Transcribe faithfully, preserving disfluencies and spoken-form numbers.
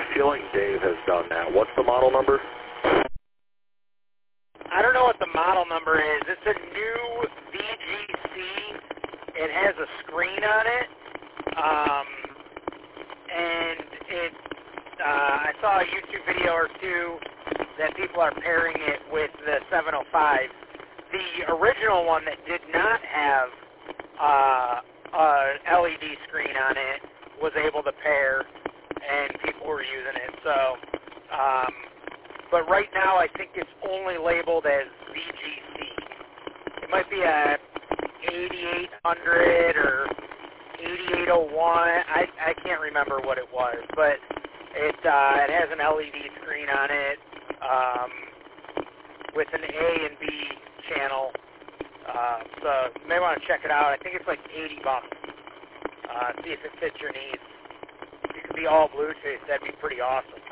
feeling Dave has done that. What's the model number? I don't know what the model number is. It's a new V G C. It has a screen on it, um, and it. Uh, I saw a YouTube video or two that people are pairing it with the seven oh five. The original one that did not have uh, a L E D screen on it was able to pair, and people were using it. So, um, but right now I think it's only labeled as V G C. It might be a eighty-eight hundred or eighty-eight oh one. I I can't remember what it was, but it uh, it has an L E D screen on it um, with an A and B channel. Uh, so you may want to check it out. I think it's like eighty bucks. Uh, see if it fits your needs. If you could be all Bluetooth, that'd be pretty awesome.